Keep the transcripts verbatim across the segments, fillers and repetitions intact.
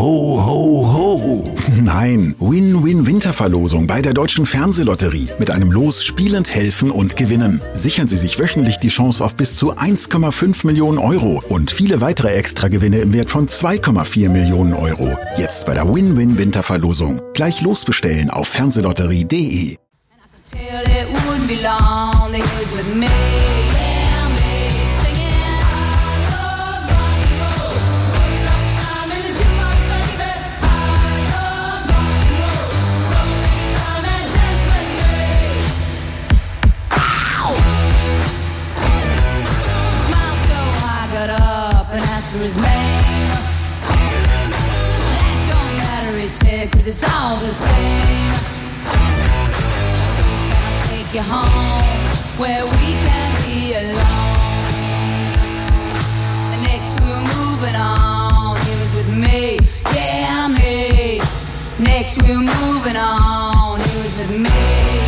ho, ho, ho. Nein, Win-Win-Winterverlosung bei der Deutschen Fernsehlotterie. Mit einem Los spielend helfen und gewinnen. Sichern Sie sich wöchentlich die Chance auf bis zu eins Komma fünf Millionen Euro und viele weitere Extragewinne im Wert von zwei Komma vier Millionen Euro. Jetzt bei der Win-Win-Winterverlosung. Gleich losbestellen auf fernsehlotterie punkt de. For his name, that don't matter, he said, 'cause it's all the same. So can I take you home where we can be alone? And next we're moving on. He was with me, yeah, me. Next we're moving on. He was with me.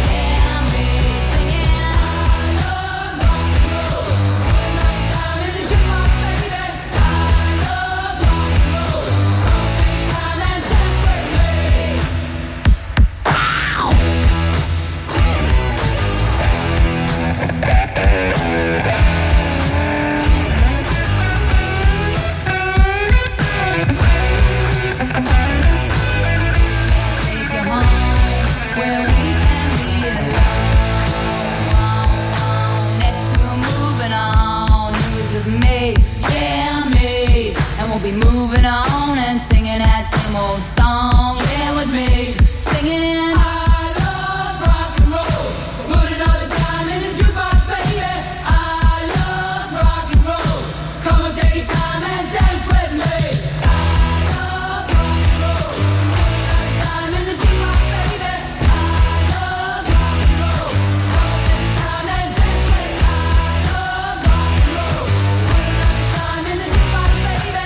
Be moving on and singing that same old song. Yeah, with me singing. I love rock and roll, so put another dime in the jukebox, baby. I love rock and roll, so come and take your time and dance with me. I love rock and roll, so put another dime in the jukebox, baby. I love rock and roll, so come and take your time and dance with me. I love rock and roll, so put another dime in the jukebox, baby.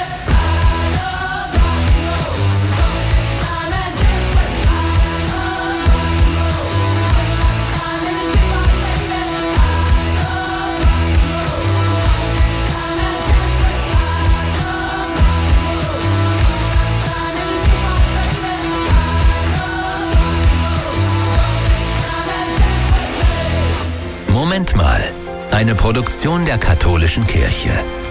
Moment mal, eine Produktion der katholischen Kirche.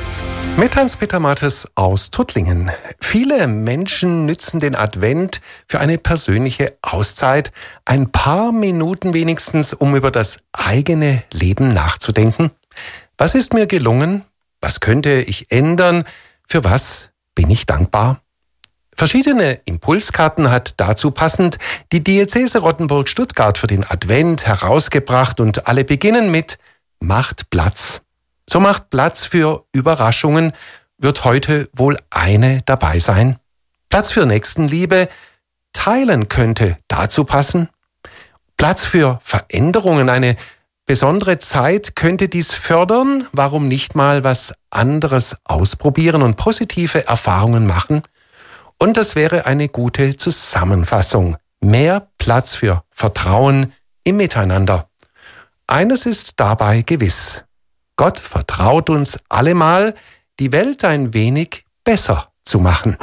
Mit Hans-Peter Mattes aus Tuttlingen. Viele Menschen nützen den Advent für eine persönliche Auszeit, ein paar Minuten wenigstens, um über das eigene Leben nachzudenken. Was ist mir gelungen? Was könnte ich ändern? Für was bin ich dankbar? Verschiedene Impulskarten hat dazu passend die Diözese Rottenburg-Stuttgart für den Advent herausgebracht und alle beginnen mit Macht Platz. So macht Platz für Überraschungen, wird heute wohl eine dabei sein. Platz für Nächstenliebe, teilen könnte dazu passen. Platz für Veränderungen, eine besondere Zeit könnte dies fördern. Warum nicht mal was anderes ausprobieren und positive Erfahrungen machen? Und das wäre eine gute Zusammenfassung. Mehr Platz für Vertrauen im Miteinander. Eines ist dabei gewiss. Gott vertraut uns allemal, die Welt ein wenig besser zu machen.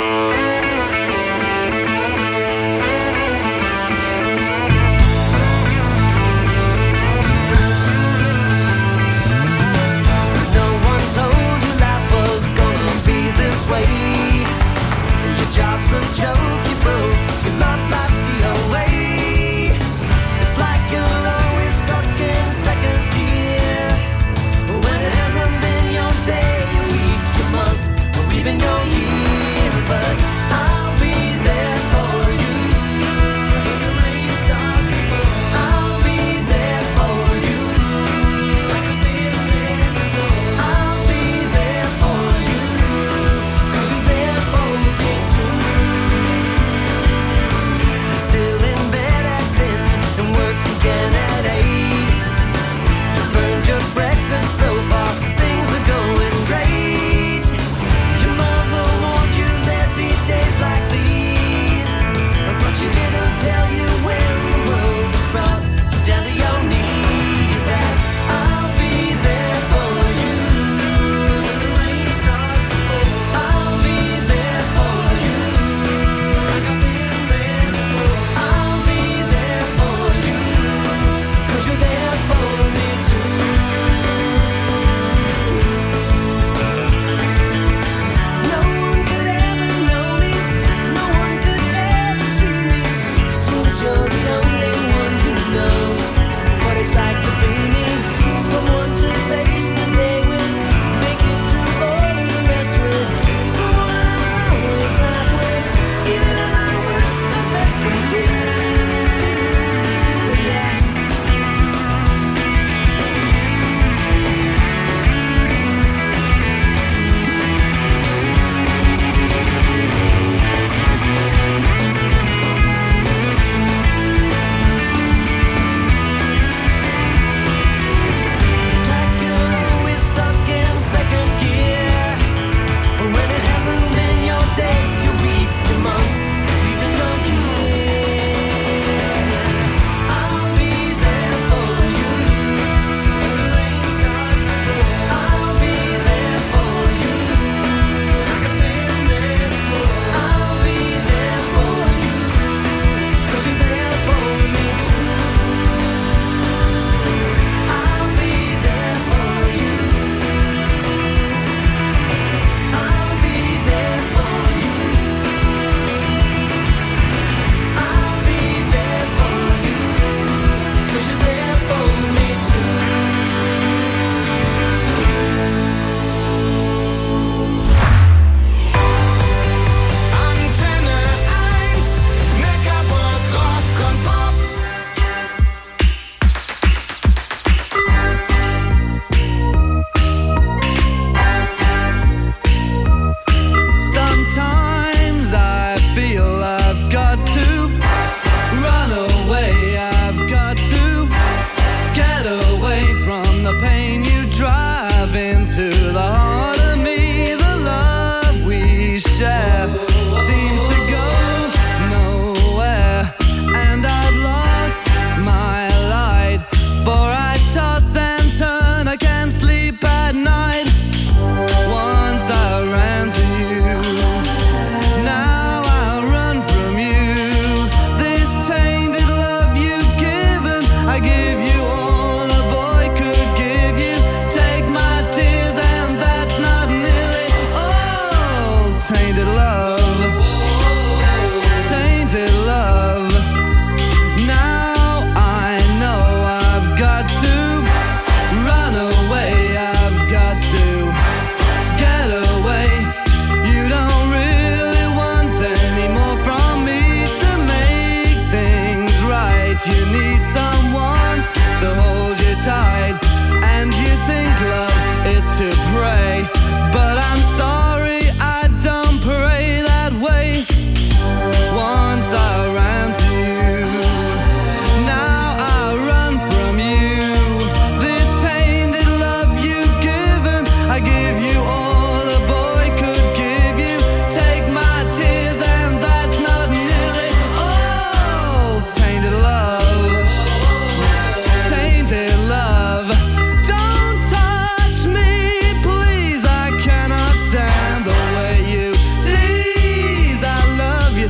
Even your year, but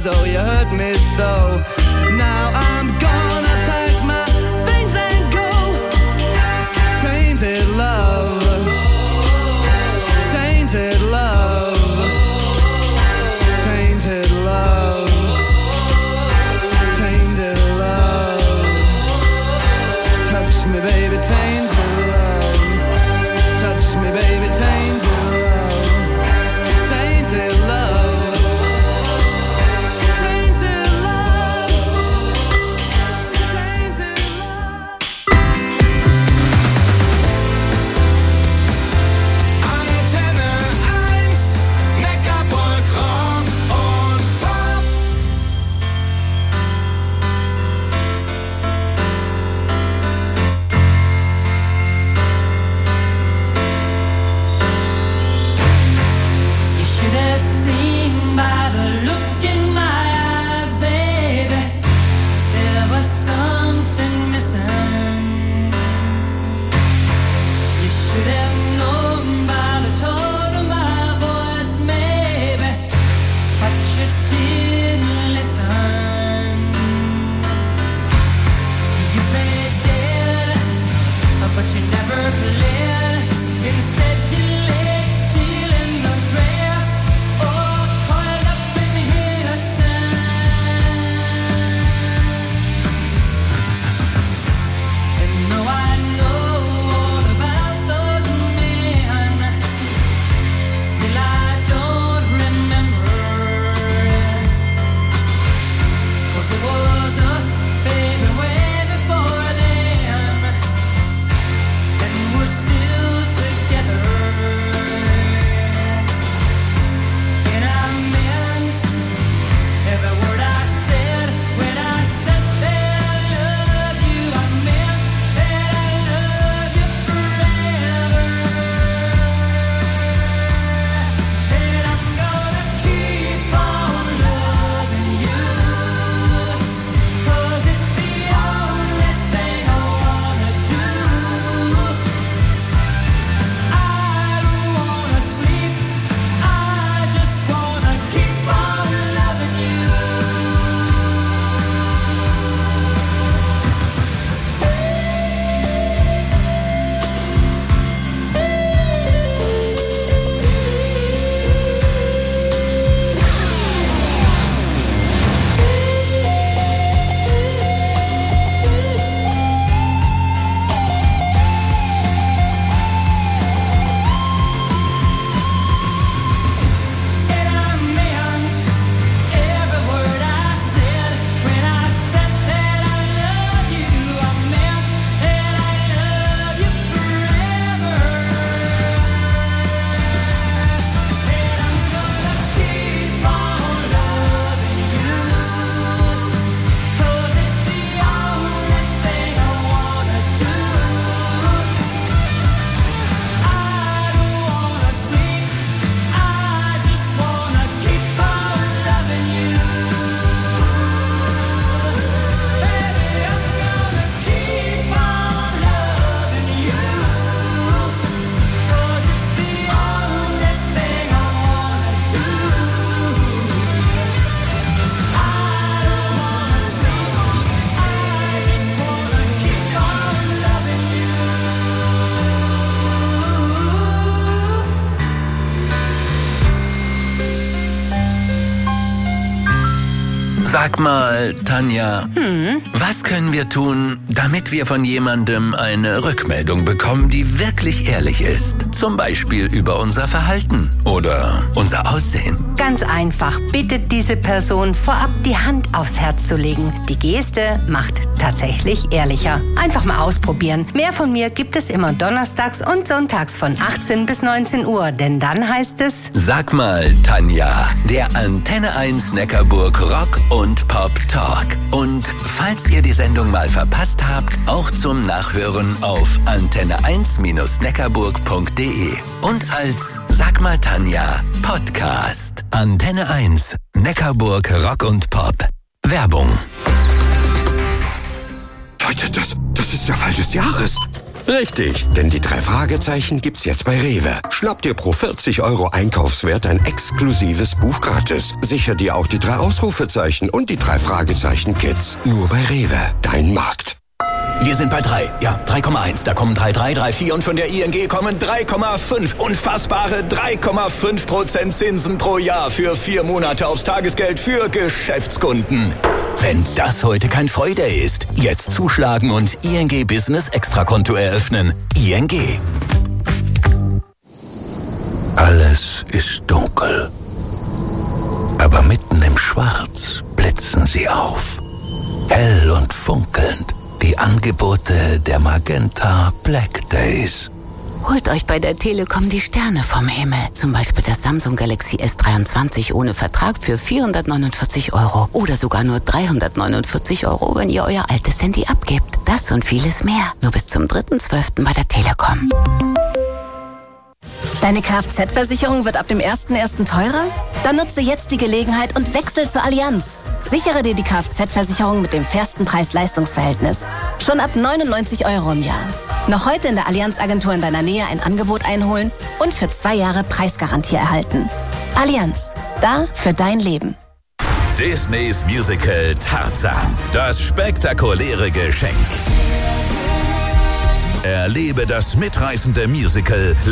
though you hurt me so. Now I'm gonna pack my things and go. Tainted love, tainted love, tainted love, tainted love. Touch me, baby, tainted love. Touch me, baby, tainted love. Tainted love. Tainted love. Tainted love. Antenne eins, Neckarburg, Rock und Pop. You should have seen by the look in my eyes, baby, there was something missing. You should have known by the tone of my voice, maybe, but you didn't listen. You played dead, but you never played. Instead you lay still in the grass, or coiled up in here sand. And now I know all about those men, still I don't remember. 'Cause it was us, baby, way before then, and we're still together. And I meant every word I said when I said that I love you. I meant that I love you forever. And I'm gonna keep on loving you, 'cause it's the only thing I wanna do. I don't wanna sleep, I just wanna keep on loving you. And I meant every word I said when I said that I love you. I meant that I love you forever. And I'm gonna keep on loving you, 'cause it's the only thing I wanna do. I don't wanna sleep, I just wanna keep on loving you. Baby, I'm gonna keep on loving you, 'cause it's the only thing I wanna do. I don't wanna sleep, I just wanna keep on loving you. Sag mal, Tanja, was können wir tun, damit wir von jemandem eine Rückmeldung bekommen, die wirklich ehrlich ist? Zum Beispiel über unser Verhalten oder unser Aussehen. Ganz einfach, bittet diese Person vorab die Hand aufs Herz zu legen. Die Geste macht tatsächlich ehrlicher. Einfach mal ausprobieren. Mehr von mir gibt es immer donnerstags und sonntags von achtzehn bis neunzehn Uhr, denn dann heißt es... Sag mal, Tanja, der Antenne eins Neckarburg Rock und Pop Talk. Und falls ihr die Sendung mal verpasst habt, auch zum Nachhören auf antenne eins neckarburg punkt de und als Sag mal, Tanja Podcast. Antenne eins Neckarburg Rock und Pop. Werbung. Leute, das, das ist der Fall des Jahres. Richtig, denn die drei Fragezeichen gibt's jetzt bei Rewe. Schnapp dir pro vierzig Euro Einkaufswert ein exklusives Buch gratis. Sicher dir auch die drei Ausrufezeichen und die drei Fragezeichen-Kits. Nur bei Rewe, dein Markt. Wir sind bei drei, ja, drei Komma eins. Da kommen drei Komma drei, drei Komma vier und von der I N G kommen drei Komma fünf. Unfassbare drei Komma fünf Prozent Zinsen pro Jahr für vier Monate aufs Tagesgeld für Geschäftskunden. Wenn das heute kein Freude ist, jetzt zuschlagen und I N G Business Extrakonto eröffnen. I N G. Alles ist dunkel. Aber mitten im Schwarz blitzen sie auf. Hell und funkelnd. Die Angebote der Magenta Black Days. Holt euch bei der Telekom die Sterne vom Himmel. Zum Beispiel das Samsung Galaxy S dreiundzwanzig ohne Vertrag für vierhundertneunundvierzig Euro. Oder sogar nur dreihundertneunundvierzig Euro, wenn ihr euer altes Handy abgebt. Das und vieles mehr. Nur bis zum dritten zwölften bei der Telekom. Deine Kfz-Versicherung wird ab dem ersten ersten teurer? Dann nutze jetzt die Gelegenheit und wechsel zur Allianz. Sichere dir die Kfz-Versicherung mit dem fairsten Preis-Leistungs-Verhältnis. Schon ab neunundneunzig Euro im Jahr. Noch heute in der Allianz-Agentur in deiner Nähe ein Angebot einholen und für zwei Jahre Preisgarantie erhalten. Allianz, da für dein Leben. Disneys Musical Tarzan. Das spektakuläre Geschenk. Erlebe das mitreißende Musical